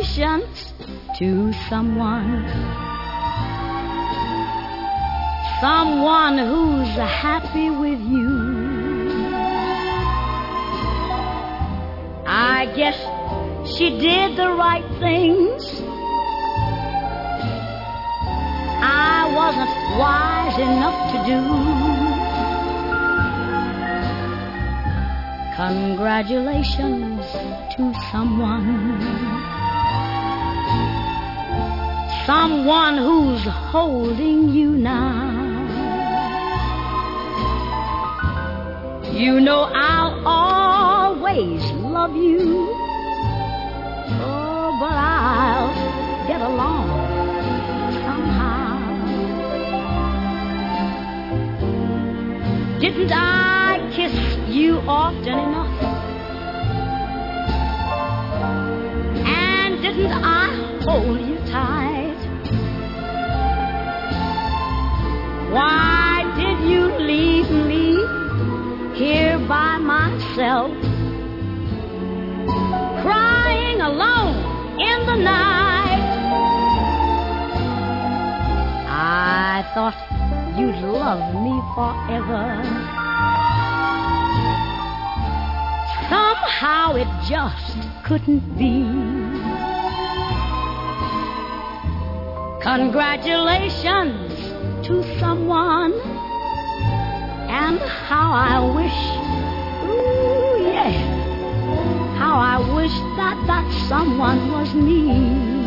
Congratulations to someone who's happy with you. I guess she did the right things. I wasn't wise enough to do. Congratulations to someone who's holding you now. You know I'll always love you. Oh, but I'll get along somehow. Didn't I kiss you often enough? And didn't I hold you tight? Why did you leave me here by myself, crying alone in the night? I thought you'd love me forever. Somehow it just couldn't be. Congratulations to someone, and how I wish, ooh, yeah, how I wish that someone was me.